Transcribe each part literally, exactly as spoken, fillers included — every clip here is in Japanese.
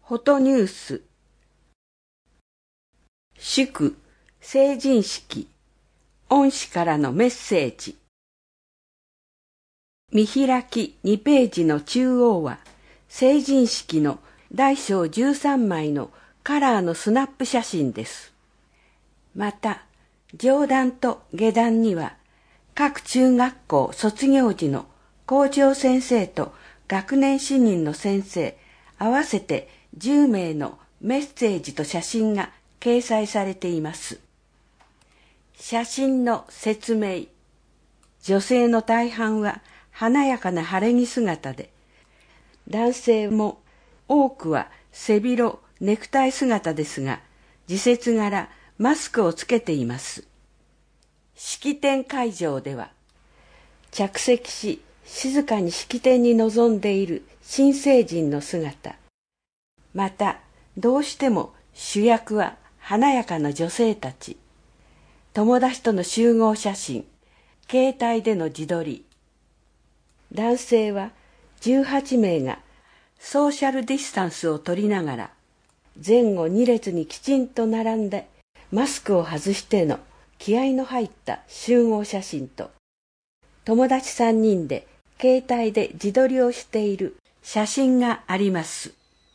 フォトニュース。祝成人式。恩師からのメッセージ。見開きにページの中央は成人式の大小じゅうさんまいのカラーのスナップ写真です。また上段と下段には各中学校卒業時の校長先生と学年主任の先生合わせてじゅうめいのメッセージと写真が掲載されています。写真の説明。女性の大半は華やかな晴れ着姿で、男性も多くは背広、ネクタイ姿ですが、時節柄マスクをつけています。式典会場では、着席し静かに式典に臨んでいる新成人の姿。また、どうしても主役は華やかな女性たち。友達との集合写真、携帯での自撮り。男性はじゅうはちめいがソーシャルディスタンスを取りながら、前後に列にきちんと並んでマスクを外しての気合の入った集合写真と、友達さんにんで携帯で自撮りをしている写真があります。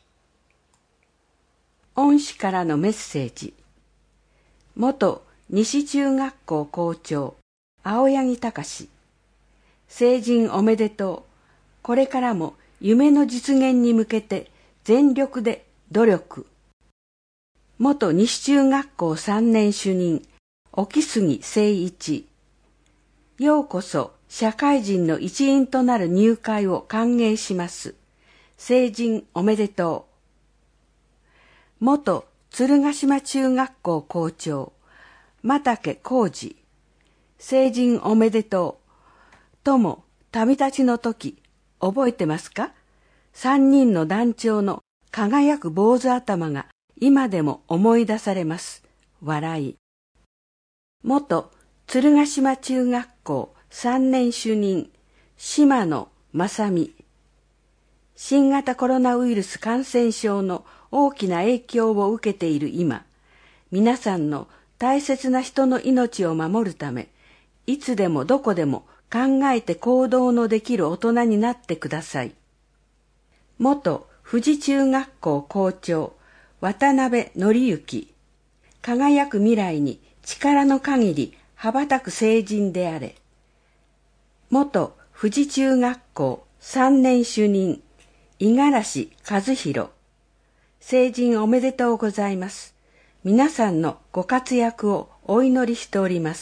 恩師からのメッセージ。元西中学校校長青柳隆。成人おめでとう。これからも夢の実現に向けて全力で努力。元西中学校さんねん主任沖杉誠一。ようこそ社会人の一員となる入会を歓迎します。成人おめでとう。元鶴ヶ島中学校校長又家浩二。成人おめでとう。友旅立ちの時覚えてますか？三人の団長の輝く坊主頭が今でも思い出されます。笑い。元鶴ヶ島中学校三年主任島野正美。新型コロナウイルス感染症の大きな影響を受けている今、皆さんの大切な人の命を守るため、いつでもどこでも考えて行動のできる大人になってください。元富士中学校校長渡辺則之。輝く未来に力の限り羽ばたく成人であれ。元富士中学校三年主任五十嵐和弘。成人おめでとうございます。皆さんのご活躍をお祈りしております。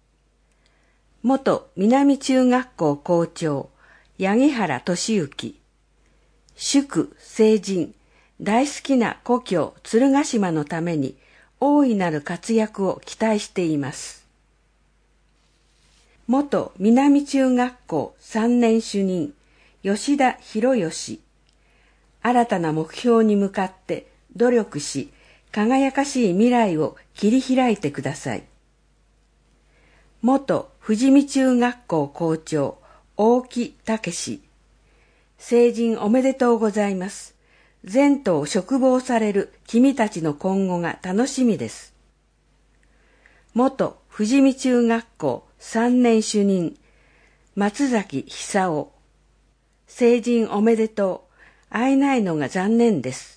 元南中学校校長八木原俊之。祝成人、大好きな故郷鶴ヶ島のために大いなる活躍を期待しています。元南中学校三年主任吉田博義。新たな目標に向かって努力し、輝かしい未来を切り開いてください。元富士見中学校校長大木武。成人おめでとうございます。前途を嘱望される君たちの今後が楽しみです。元富士見中学校三年主任松崎久夫。成人おめでとう。会えないのが残念です。